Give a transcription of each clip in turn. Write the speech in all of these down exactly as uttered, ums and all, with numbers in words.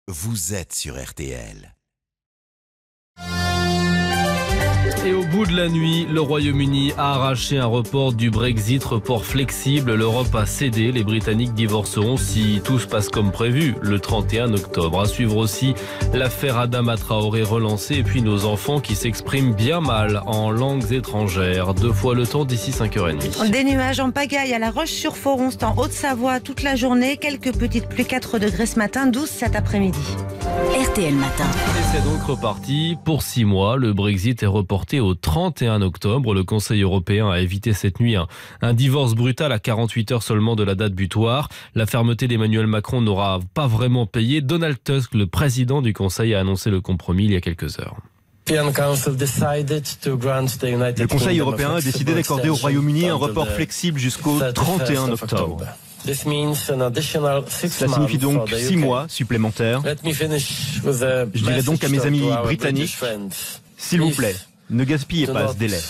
vous êtes sur R T L. Et au bout de la nuit, le Royaume-Uni a arraché un report du Brexit, report flexible. L'Europe a cédé. Les Britanniques divorceront si tout se passe comme prévu le trente et un octobre. À suivre aussi l'affaire Adama Traoré relancée et puis nos enfants qui s'expriment bien mal en langues étrangères. Deux fois le temps d'ici cinq heures trente. Des nuages en pagaille à La Roche-sur-Foron, c'est en Haute-Savoie toute la journée. Quelques petites pluies, quatre degrés ce matin, douze cet après-midi. R T L Matin. Et c'est donc reparti pour six mois. Le Brexit est reporté au trente et un octobre. Le Conseil européen a évité cette nuit un, un divorce brutal à quarante-huit heures seulement de la date butoir. La fermeté d'Emmanuel Macron n'aura pas vraiment payé. Donald Tusk, le président du Conseil, a annoncé le compromis il y a quelques heures. Le Conseil européen a décidé d'accorder au Royaume-Uni un report flexible jusqu'au trente et un octobre. Cela signifie donc six mois supplémentaires. Je dirais donc à mes amis britanniques, s'il vous plaît, ne gaspillez pas ce délai.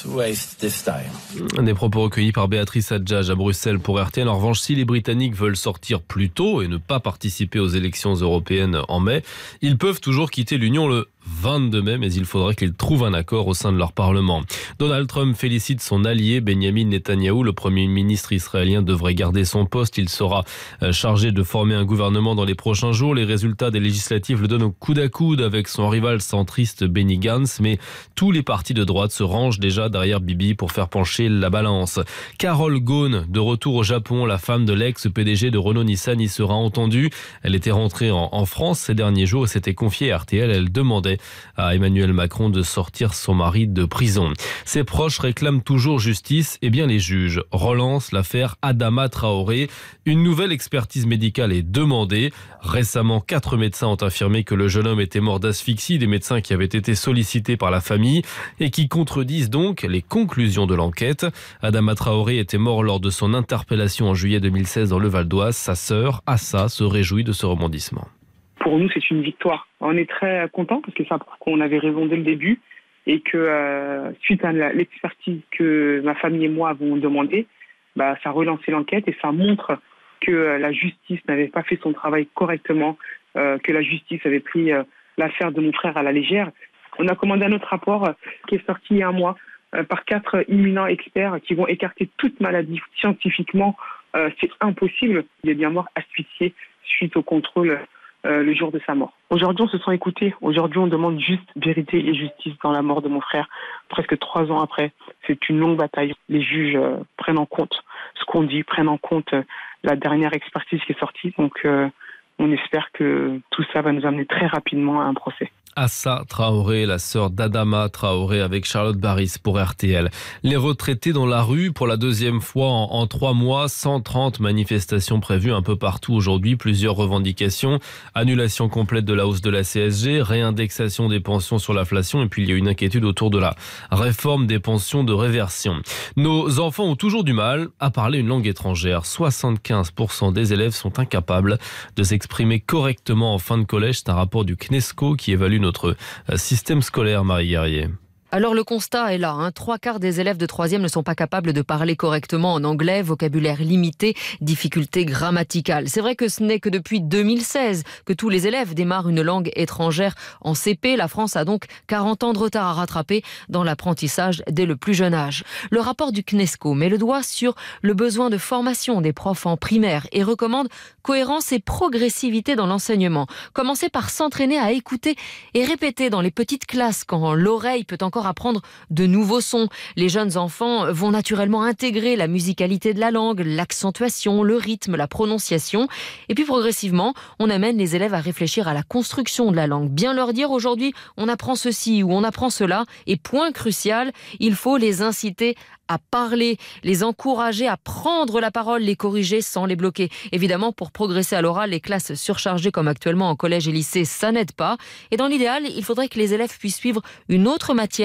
Des propos recueillis par Béatrice Adjadj à Bruxelles pour R T L. En revanche, si les Britanniques veulent sortir plus tôt et ne pas participer aux élections européennes en mai, ils peuvent toujours quitter l'Union le vingt-deux mai, mais il faudrait qu'ils trouvent un accord au sein de leur Parlement. Donald Trump félicite son allié Benjamin Netanyahou. Le Premier ministre israélien devrait garder son poste. Il sera chargé de former un gouvernement dans les prochains jours. Les résultats des législatives le donnent au coude à coude avec son rival centriste Benny Gantz, mais tous les partis de droite se rangent déjà derrière Bibi pour faire pencher la balance. Carole Ghosn, de retour au Japon, la femme de l'ex-P D G de Renault-Nissan, y sera entendue. Elle était rentrée en, en France ces derniers jours et s'était confiée à R T L. Elle demandait à Emmanuel Macron de sortir son mari de prison. Ses proches réclament toujours justice. Eh bien, les juges relancent l'affaire Adama Traoré. Une nouvelle expertise médicale est demandée. Récemment, quatre médecins ont affirmé que le jeune homme était mort d'asphyxie, des médecins qui avaient été sollicités par la famille et qui contredisent donc les conclusions de l'enquête. Adama Traoré était mort lors de son interpellation en juillet deux mille seize dans le Val d'Oise. Sa sœur, Assa, se réjouit de ce rebondissement. Pour nous, c'est une victoire. On est très contents parce que ça prouve qu'on avait raison dès le début et que euh, suite à l'expertise que ma famille et moi avons demandé, bah, ça a relancé l'enquête et ça montre que euh, la justice n'avait pas fait son travail correctement, euh, que la justice avait pris euh, l'affaire de mon frère à la légère. On a commandé un autre rapport euh, qui est sorti il y a un mois euh, par quatre imminents experts qui vont écarter toute maladie. Scientifiquement, euh, c'est impossible. Il est bien mort asphyxié suite au contrôle Euh, le jour de sa mort. Aujourd'hui, on se sent écouté. Aujourd'hui, on demande juste vérité et justice dans la mort de mon frère. Presque trois ans après, c'est une longue bataille. Les juges euh, prennent en compte ce qu'on dit, prennent en compte euh, la dernière expertise qui est sortie. Donc, euh, on espère que tout ça va nous amener très rapidement à un procès. Assa Traoré, la sœur d'Adama Traoré avec Charlotte Baris pour R T L. Les retraités dans la rue pour la deuxième fois en, en trois mois, cent trente manifestations prévues un peu partout aujourd'hui, plusieurs revendications, annulation complète de la hausse de la C S G, réindexation des pensions sur l'inflation et puis il y a une inquiétude autour de la réforme des pensions de réversion. Nos enfants ont toujours du mal à parler une langue étrangère. soixante-quinze pour cent des élèves sont incapables de s'exprimer correctement en fin de collège. C'est un rapport du CNESCO qui évalue notre système scolaire, Marie Guerrier. Alors le constat est là, hein. Trois quarts des élèves de troisième ne sont pas capables de parler correctement en anglais, vocabulaire limité, difficultés grammaticales. C'est vrai que ce n'est que depuis deux mille seize que tous les élèves démarrent une langue étrangère en C P. La France a donc quarante ans de retard à rattraper dans l'apprentissage dès le plus jeune âge. Le rapport du CNESCO met le doigt sur le besoin de formation des profs en primaire et recommande cohérence et progressivité dans l'enseignement. Commencer par s'entraîner à écouter et répéter dans les petites classes quand l'oreille peut encore apprendre de nouveaux sons. Les jeunes enfants vont naturellement intégrer la musicalité de la langue, l'accentuation, le rythme, la prononciation. Et puis progressivement, on amène les élèves à réfléchir à la construction de la langue. Bien leur dire aujourd'hui, on apprend ceci ou on apprend cela. Et point crucial, il faut les inciter à parler, les encourager à prendre la parole, les corriger sans les bloquer. Évidemment, pour progresser à l'oral, les classes surchargées comme actuellement en collège et lycée, ça n'aide pas. Et dans l'idéal, il faudrait que les élèves puissent suivre une autre matière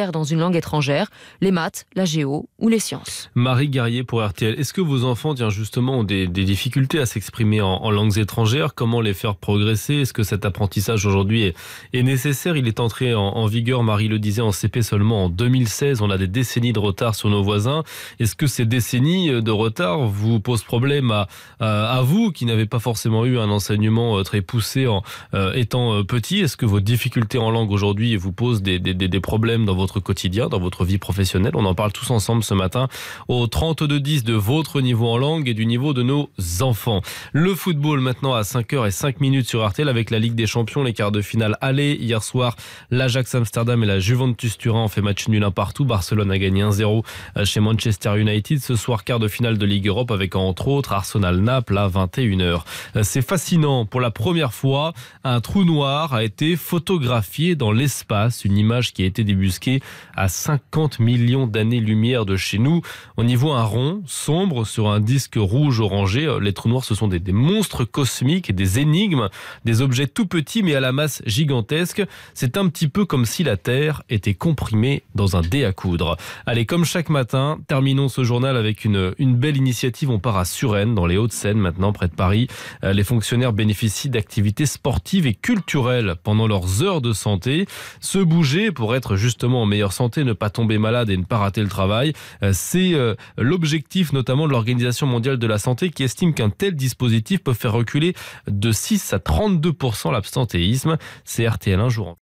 matière dans une langue étrangère, les maths, la géo ou les sciences. Marie Guerrier pour R T L. Est-ce que vos enfants, tiens, justement, ont des, des difficultés à s'exprimer en, en langues étrangères? Comment les faire progresser? Est-ce que cet apprentissage aujourd'hui est, est nécessaire? Il est entré en, en vigueur, Marie le disait, en C P seulement en deux mille seize. On a des décennies de retard sur nos voisins. Est-ce que ces décennies de retard vous posent problème à, à, à vous qui n'avez pas forcément eu un enseignement très poussé en euh, étant petit? Est-ce que vos difficultés en langue aujourd'hui vous posent des, des, des problèmes dans votre quotidien, dans votre vie professionnelle? On en parle tous ensemble ce matin au trente-deux dix de votre niveau en langue et du niveau de nos enfants. Le football maintenant à cinq heures cinq sur R T L avec la Ligue des Champions, les quarts de finale aller. Hier soir, l'Ajax Amsterdam et la Juventus Turin ont fait match nul un partout. Barcelone a gagné un zéro chez Manchester United. Ce soir, quart de finale de Ligue Europe avec entre autres Arsenal-Naples à vingt et une heures. C'est fascinant. Pour la première fois, un trou noir a été photographié dans l'espace. Une image qui a été débusquée à cinquante millions d'années-lumière de chez nous. On y voit un rond sombre sur un disque rouge orangé. Les trous noirs, ce sont des, des monstres cosmiques et des énigmes, des objets tout petits mais à la masse gigantesque. C'est un petit peu comme si la Terre était comprimée dans un dé à coudre. Allez, comme chaque matin, terminons ce journal avec une, une belle initiative. On part à Suresnes, dans les Hauts-de-Seine, maintenant près de Paris. Les fonctionnaires bénéficient d'activités sportives et culturelles pendant leurs heures de santé. Se bouger pour être justement en meilleure santé, ne pas tomber malade et ne pas rater le travail. C'est l'objectif notamment de l'Organisation mondiale de la santé qui estime qu'un tel dispositif peut faire reculer de six à trente-deux pour cent l'absentéisme. C'est R T L un jour en